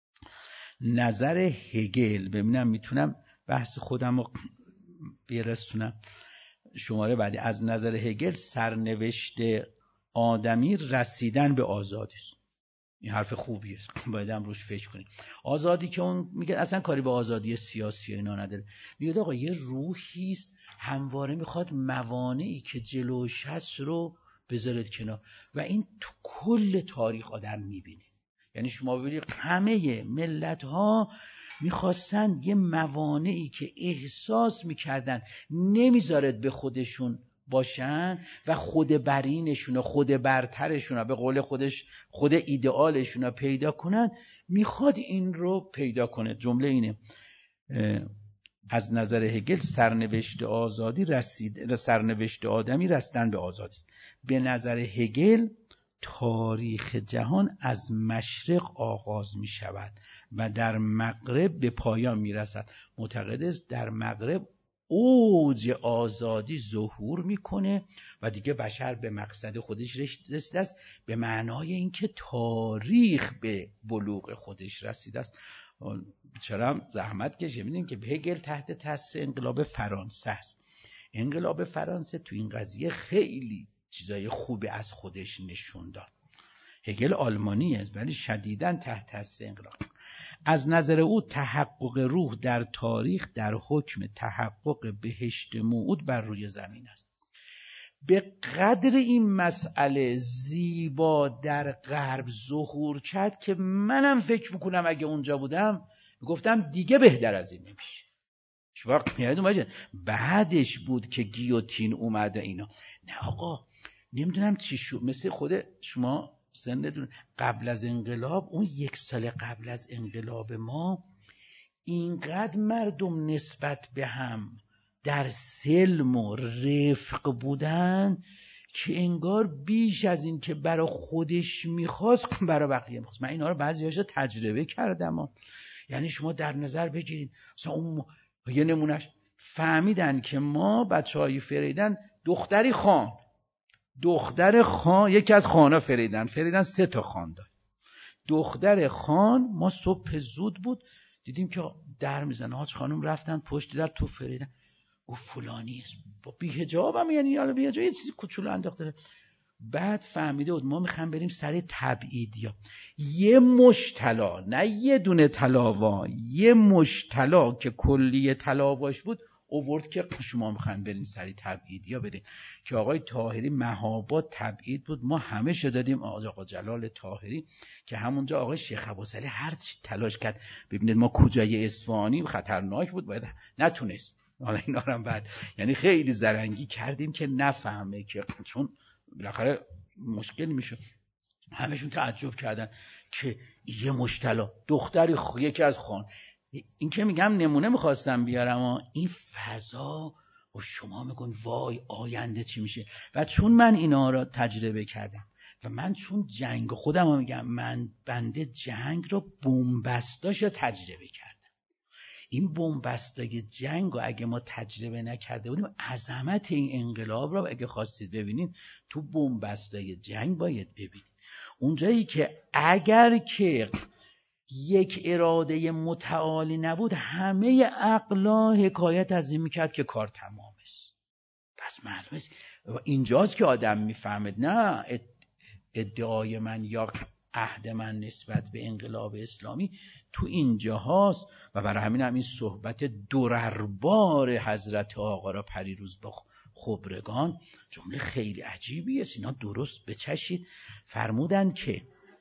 نظر هگل. ببینم میتونم بحث خودم رو برسونم. شماره بعدی. از نظر هگل سرنوشت آدمی رسیدن به آزادی است. این حرف خوبیه، باید هم روش فکر کنیم. آزادی که اون میگه اصلا کاری به آزادی سیاسی اینا نداره. میگه آقا یه روحی است همواره میخواد موانعی که جلوش هست رو بذارید کنار و این تو کل تاریخ آدم میبینه. یعنی شما ببینید همه ملت ها میخواستن یه موانعی که احساس میکردن نمیذارد به خودشون باشن و خود برینشون و خود برترشون به قول خودش خود ایدئالشون رو پیدا کنن، میخواد این رو پیدا کنه. جمله اینه: از نظر هگل سرنوشت آزادی رسید سرنوشت آدمی رسیدن به آزادی است. به نظر هگل تاریخ جهان از مشرق آغاز می شود و در مغرب به پایان می رسد. معتقد است در مغرب اوج آزادی ظهور میکنه و دیگه بشر به مقصد خودش رسیده است، به معنای اینکه تاریخ به بلوغ خودش رسیده است. چرا زحمت کشه. می‌بینیم که هگل تحت تاثیر انقلاب فرانسه است. انقلاب فرانسه تو این قضیه خیلی چیزای خوبی از خودش نشون داد. هگل آلمانیه ولی شدیداً تحت تاثیر انقلاب. از نظر او تحقق روح در تاریخ در حکم تحقق بهشت موعود بر روی زمین است. به قدر این مسئله زیبا در غرب ظهور کرد که منم فکر میکنم اگه اونجا بودم گفتم دیگه بهتر از این نمیشه. شما یادتون باشه بعدش بود که گیوتین اومده اینا. نه آقا نمیدونم چی شد، مثل خود شما سندتون قبل از انقلاب، اون یک سال قبل از انقلاب ما اینقدر مردم نسبت به هم در سلم و رفق بودن که انگار بیش از این که برای خودش میخواست برای بقیه میخواست. من اینا رو بعضی هاشو تجربه کردم ها. یعنی شما در نظر بگیرید مثلا اون یه نمونهش فهمیدن که ما بچه های فریدن دختری خان دختر خان یکی از خانا فریدن فریدن سه تا خان داد. دختر خان ما صبح زود بود دیدیم که در میزنه، حاج خانم رفتن پشت در تو فریدن او فلانی است با بی‌حجابم، یعنی حالا بی‌حجاب یه چیزی کوچولو انداخته. بعد فهمیده بود ما میخوایم بریم سر تبعیدیا. یه مش طلا، نه یه دونه طلاوا، یه مش طلا که کلیه طلاواش بود اوورد که شما میخواین برین سری تبعیدیا بدین. که آقای طاهری مهاباد تبعید بود، ما همه شو دادیم آقا جلال طاهری که همونجا آقای شیخ ابوسعید هر چی تلاش کرد. ببینید ما کجای اصفهانی خطرناک بود باید نتونست. حالا اینا هم بعد یعنی خیلی زرنگی کردیم که نفهمه، که چون بالاخره مشکل میشه. همشون تعجب کردن که یه مشتلا دختری خ... یکی از خان. این که میگم نمونه میخواستم بیارم و این فضا و شما میگن وای آینده چی میشه. و چون من اینا را تجربه کردم و من چون جنگ خودم رو میگم، من بنده جنگ رو بنبستاش رو تجربه کردم. این بنبستای جنگ رو اگه ما تجربه نکرده بودیم، عظمت این انقلاب رو اگه خواستید ببینید تو بنبستای جنگ باید ببینید. اونجایی که اگر که یک اراده متعالی نبود همه عقلا حکایت از این میکرد که کار تمام است. پس معلومه است اینجاست که آدم میفهمد نه ادعای من یا عهد من نسبت به انقلاب اسلامی تو اینجا هاست. و برای همین هم این صحبت درربار حضرت آقا را پریروز با خبرگان جمله خیلی عجیبی است. اینا درست بچشید. فرمودند که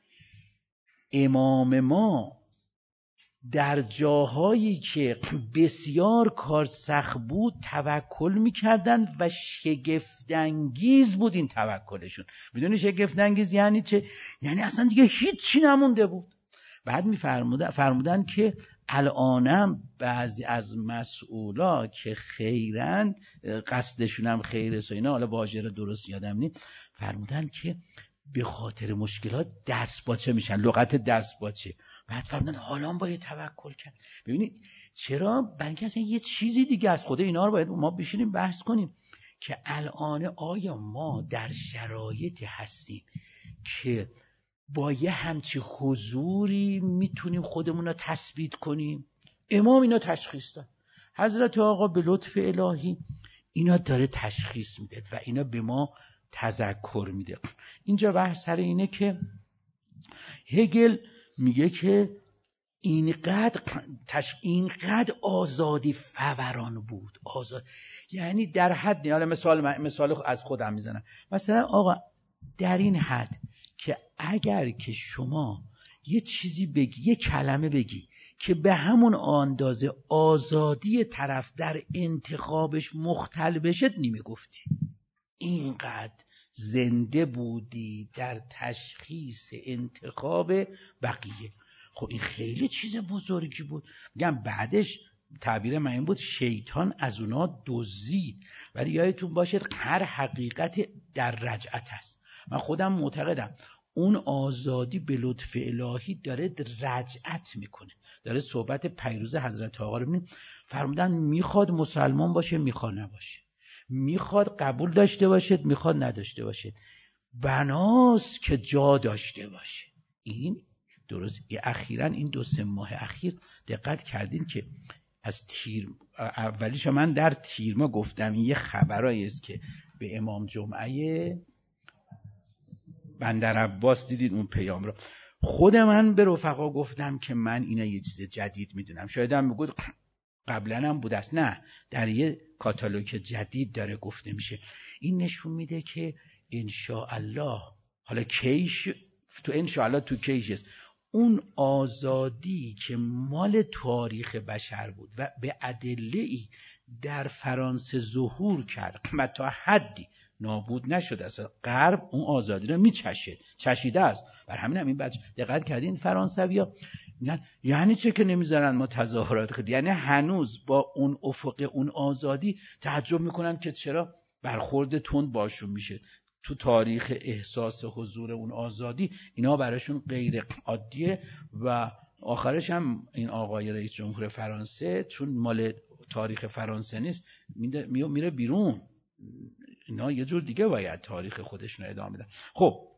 امام ما در جاهایی که بسیار کار سخت بود توکل میکردن و شگفت‌انگیز بود این توکلشون. میدونی شگفت‌انگیز یعنی چه؟ یعنی اصلا دیگه هیچی نمونده بود. بعد میفرمودن فرمودن که الانم بعضی از مسئولا که خیرن قصدشون هم خیره و اینا، حالا واژه رو درست یادم نیست، فرمودن که به خاطر مشکلات دست باچه میشن، لغت دست باچه. بعد فرمودن حالا باید توکل کرد. ببینید چرا؟ بلکه اصلا یه چیزی دیگه از خود اینا رو باید ما بشینیم بحث کنیم که الان آیا ما در شرایطی هستیم که با یه همچی حضوری میتونیم خودمون رو تثبیت کنیم؟ امام اینا تشخیص داد. حضرت آقا به لطف الهی اینا داره تشخیص میده و اینا به ما تذکر میده. اینجا بحث سر اینه که هگل میگه که اینقدر تش... اینقدر آزادی فوران بود. آزاد یعنی در حد، حالا مثال مثال از خودم میزنم، مثلا آقا در این حد که اگر که شما یه چیزی بگی، یه کلمه بگی که به همون اندازه آزادی طرف در انتخابش مختل بشه نمیگفتی. اینقدر زنده بودی در تشخیص انتخاب بقیه. خب این خیلی چیز بزرگی بود. میگم بعدش تعبیر من این بود شیطان از اونا دزدید. ولی یادتون باشه هر حقیقت در رجعت است. من خودم معتقدم اون آزادی به لطف الهی داره رجعت میکنه. داره صحبت پیروز حضرت آقا رو ببینیم. فرمودن میخواد مسلمان باشه میخواد نباشه، میخواد قبول داشته باشد میخواد نداشته باشد، بناست که جا داشته باشه. این درست اخیراً این دو سه ماه اخیر دقت کردین که از تیر اولیش من در تیر ما گفتم این یه خبرایی است که به امام جمعه بندر عباس دیدید اون پیام رو. خود من به رفقا گفتم که من اینا یه چیز جدید میدونم، شاید هم بگود قبلا هم بود است، نه در یه کاتالوگ جدید داره گفته میشه. این نشون میده که انشاءالله، حالا کیش تو انشاءالله تو کیش است، اون آزادی که مال تاریخ بشر بود و به ادله‌ای در فرانسه ظهور کرد و تا حدی نابود نشد، اصلا غرب اون آزادی رو میچشید، چشیده است. بر همین هم این بچه دقت کردین فرانسویا میگن یعنی چه که نمیذارن ما تظاهرات کنیم، یعنی هنوز با اون افق اون آزادی تعجب میکنن که چرا برخورد تند باشون میشه. تو تاریخ احساس حضور اون آزادی اینا براشون غیر عادیه و آخرش هم این آقای رئیس جمهور فرانسه چون مال تاریخ فرانسه نیست میره بیرون، اینا یه جور دیگه باید تاریخ خودشون ادامه بدن. خب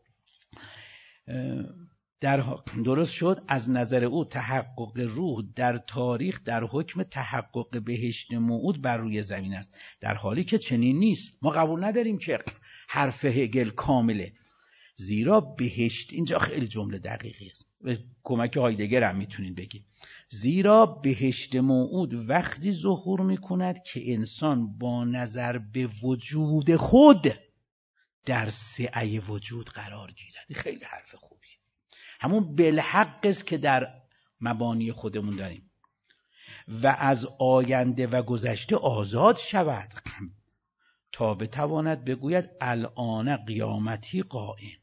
در درست شد از نظر او تحقق روح در تاریخ در حکم تحقق بهشت موعود بر روی زمین است، در حالی که چنین نیست. ما قبول نداریم که حرف هگل کامله، زیرا بهشت، اینجا خیلی جمله دقیقی است، به کمک هایدگر هم میتونین بگید، زیرا بهشت موعود وقتی ظهور میکند که انسان با نظر به وجود خود در سعی وجود قرار گیرد. خیلی حرف خوبی، همون بالحق است که در مبانی خودمون داریم و از آینده و گذشته آزاد شود تا بتواند بگوید الان قیامتی قائم.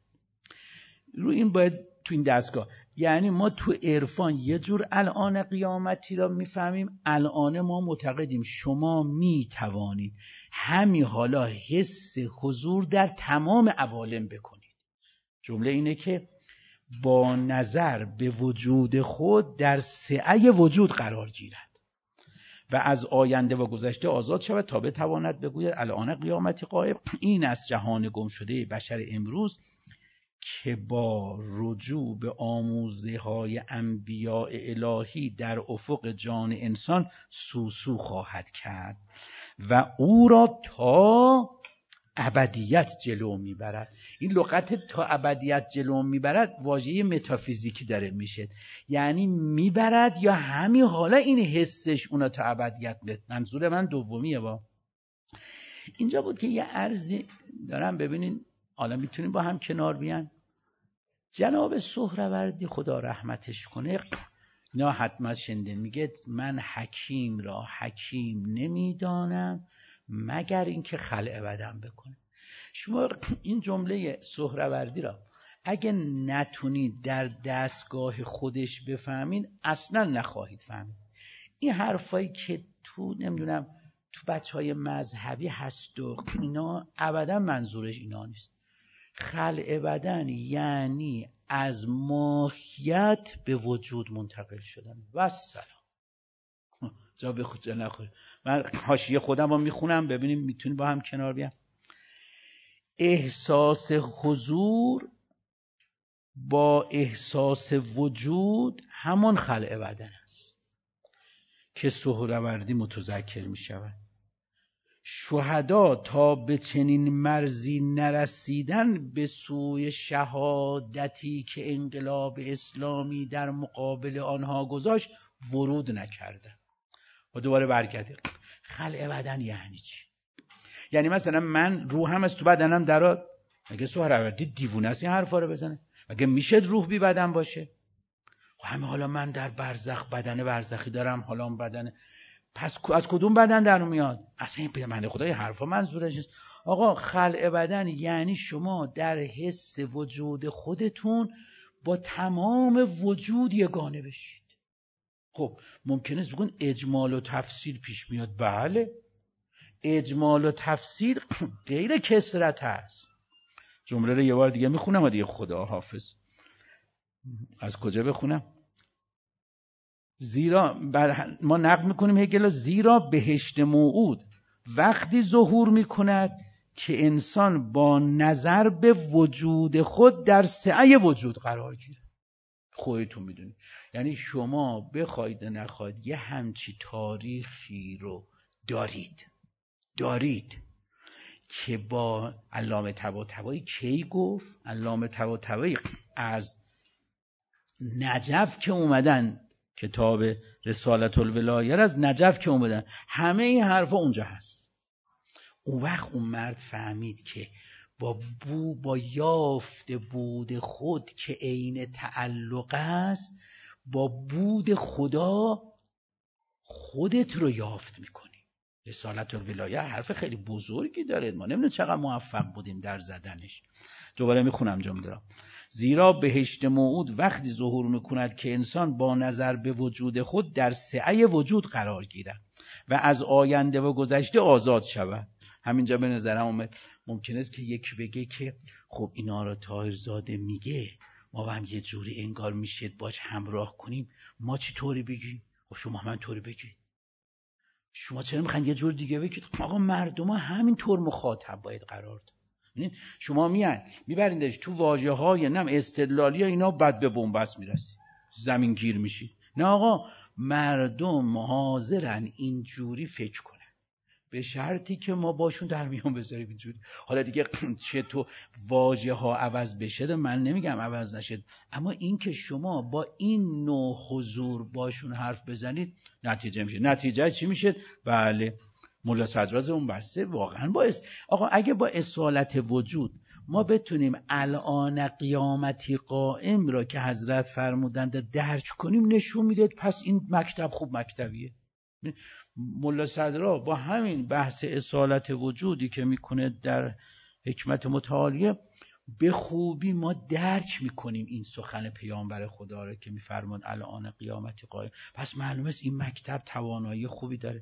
رو این باید تو این دستگاه، یعنی ما تو عرفان یه جور الان قیامتی را میفهمیم، الان ما معتقدیم شما میتوانید همین حالا حس حضور در تمام عوالم بکنید. جمله اینه که با نظر به وجود خود در سعی وجود قرار گیرد و از آینده و گذشته آزاد شود تا بتواند بگوید الان قیامتی قائم. این از جهان گم شده بشر امروز که با رجوع به آموزه های انبیاء الهی در افق جان انسان سوسو خواهد کرد و او را تا ابدیت جلو میبرد. این لغت تا ابدیت جلو میبرد واژه متافیزیکی داره میشه، یعنی میبرد یا همین حالا این حسش اونا تا ابدیت بد. منظور من دومیه. با اینجا بود که یه عرضی دارم ببینین حالا میتونیم با هم کنار بیان. جناب سهروردی خدا رحمتش کنه اینا حتما شنیده، میگه من حکیم را حکیم نمیدانم مگر اینکه خلع بدن بکنه. شما این جمله سهروردی را اگه نتونید در دستگاه خودش بفهمین اصلا نخواهید فهمید. این حرفایی که تو نمیدونم تو بچهای مذهبی هست و اینا ابدا منظورش اینا نیست. خلع بدن یعنی از ماهیت به وجود منتقل شدن و سلام. جا به خود جا نخوری. من حاشیه خودم رو میخونم ببینیم میتونیم با هم کنار بیام. احساس حضور با احساس وجود همان خلع بدن است که سهروردی متذکر میشود. شهدا تا به چنین مرزی نرسیدن به سوی شهادتی که انقلاب اسلامی در مقابل آنها گذاشت ورود نکردند. و دوباره برگرده خلع بدن یعنی چی؟ یعنی مثلا من روحم از تو بدنم درات، مگه سهروردی دیوونه است این حرفا رو بزنه؟ مگه میشه روح بی بدن باشه؟ همه حالا من در برزخ بدن برزخی دارم، حالا اون بدن، پس از کدوم بدن در میاد؟ اصلا این پیامنده خدا یه حرفا منظورش نیست. آقا خلع بدن یعنی شما در حس وجود خودتون با تمام وجود یگانه بشید. خب ممکنه بگن اجمال و تفصیل پیش میاد. بله، اجمال و تفصیل غیر کثرت هست. جمله رو یه بار دیگه میخونم و دیگه خدا حافظ. از کجا بخونم؟ زیرا ما نقل میکنیم هگل، زیرا بهشت موعود وقتی ظهور میکند که انسان با نظر به وجود خود در سعی وجود قرار گیره. خودتون میدونید. یعنی شما بخواید نخواید یه همچی تاریخی رو دارید دارید که با علامه طباطبایی کی گفت؟ علامه طباطبایی از نجف که اومدن، کتاب رسالت الولایه از نجف که اومدن، همه این حرفا اونجا هست. اون وقت اون مرد فهمید که با بو با یافت بود خود که عین تعلق است، با بود خدا خودت رو یافت میکنی. رسالت الولایه حرف خیلی بزرگی داره، ما نمیدونم چقدر موفق بودیم در زدنش. دوباره میخونم جمله را. زیرا بهشت موعود وقتی ظهور میکند که انسان با نظر به وجود خود در سعه وجود قرار گیرد و از آینده و گذشته آزاد شود. همینجا به نظرم اومد ممکن است که یک بگه که خب اینا را طاهرزاده میگه، ما هم یه جوری انگار میشه باش همراه کنیم. ما چی طوری بگیم؟ خب شما هم طوری بگید. شما چرا میخواین یه جور دیگه بگید؟ آقا مردم ها همین طور مخاطب باید قرار داد. شما میان میبریندش تو واژه های نم استدلالی ها، اینا بد به بنبست میرسی، زمین گیر میشی. نه آقا، مردم حاضرن اینجوری فکر کنن به شرطی که ما باشون در میان بذاریم اینجوری. حالا دیگه چه تو واژه ها عوض بشه من نمیگم عوض نشد، اما این که شما با این نوع حضور باشون حرف بزنید نتیجه میشه. نتیجه چی میشه؟ بله، ملا صدراز اون بسته واقعا باعث آقا اگه با اصالت وجود ما بتونیم الان قیامتی قائم را که حضرت فرمودند درک کنیم، نشون میده پس این مکتب خوب مکتبیه. ملا صدرا با همین بحث اصالت وجودی که میکنه در حکمت متعالیه، به خوبی ما درک میکنیم این سخن پیامبر خدا را که میفرمان الان قیامتی قائم. پس معلومه است این مکتب توانایی خوبی داره.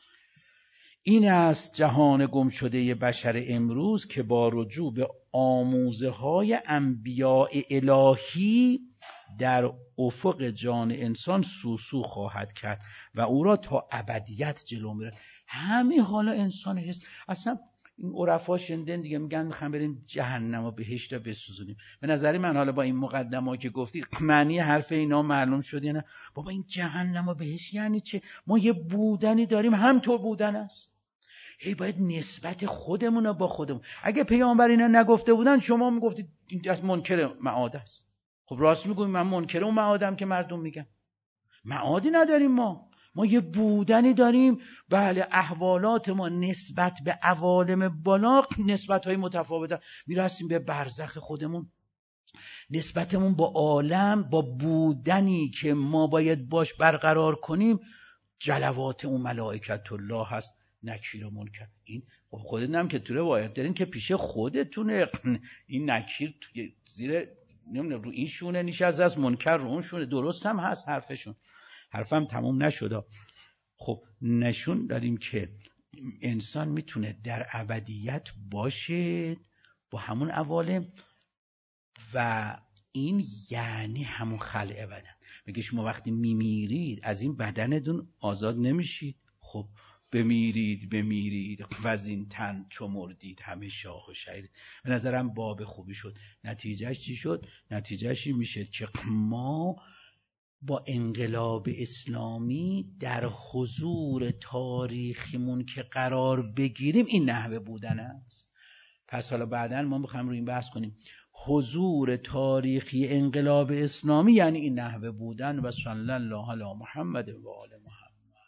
این است جهان گم شده بشر امروز که با رجوع به آموزه های انبیاء الهی در افق جان انسان سوسو خواهد کرد و او را تا ابدیت جلو میره. همین حالا انسان هست. اصلا این عرفا شنیدن دیگه میگن میخوام بریم جهنم و بهشت رو بسوزونیم. به نظر من حالا با این مقدمه که گفتی معنی حرف اینا معلوم شد یا نه؟ بابا این جهنم و بهشت یعنی چه؟ ما یه بودنی داریم، همطور بودن است. هی باید نسبت خودمون با خودمون. اگه پیامبر اینا نگفته بودن شما میگفتید این از منکر معاد است. خب راست میگویم، من منکر اون معادم که مردم میگن. معادی نداریم ما. ما یه بودنی داریم. بله، احوالات ما نسبت به عوالم بالا نسبت‌های متفاوته. میرسیم به برزخ خودمون. نسبتمون با عالم، با بودنی که ما باید باش برقرار کنیم، جلوات اون ملائکت الله هست، نکیر و منکر. این خودت نم که تو روایت دارین که پیش خودتونه. این نکیر توی زیر نمیدونم رو این شونه نشسته است، منکر رو اون شونه. درست هم هست حرفشون. حرفم تموم نشده. خب نشون داریم که انسان میتونه در ابدیت باشه با همون عوالم و این یعنی همون خلع بدن. میگه شما وقتی میمیرید از این بدنتون آزاد نمیشید. خب بمیرید بمیرید و از این تن چو مردید همه شاه و شهید. به نظرم باب خوبی شد. نتیجهش چی شد؟ نتیجهش این میشه که ما با انقلاب اسلامی در حضور تاریخیمون که قرار بگیریم این نحوه بودن است. پس حالا بعداً ما میخوایم روی این بحث کنیم. حضور تاریخی انقلاب اسلامی یعنی این نحوه بودن. و صلی الله علی محمد و آل محمد.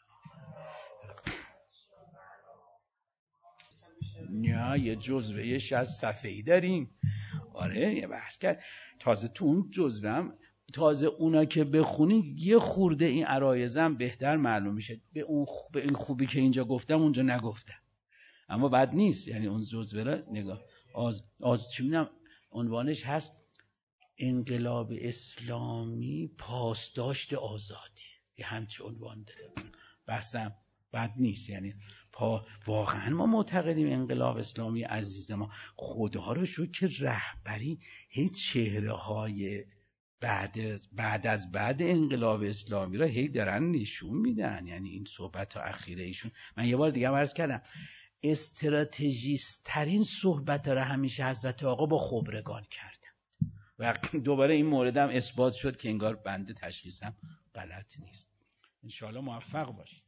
نه یه جزوه یه شصت صفحه‌ای داریم. آره یه بحث کرد. تازه تو اون جزوه هم تازه اونا که بخونید یه خورده این عرایزم بهتر معلوم میشه. به اون خوب به این خوبی که اینجا گفتم اونجا نگفتم، اما بد نیست. یعنی اون جزوه را نگاه آز آز چی میدونم عنوانش هست انقلاب اسلامی پاسداشت آزادی. یه همچه عنوان داره. بحثم بد نیست. یعنی پا واقعا ما معتقدیم انقلاب اسلامی عزیز ما خدا رو شو که رهبری هی چهره های بعد از بعد از بعد انقلاب اسلامی را هی دارن نشون میدن. یعنی این صحبت ها اخیره ایشون، من یه بار دیگه عرض کردم، استراتژیست ترین صحبت را همیشه حضرت آقا با خبرگان کردن. و دوباره این موردم اثبات شد که انگار بنده تشخیصم غلط نیست. انشاءالله موفق باشید.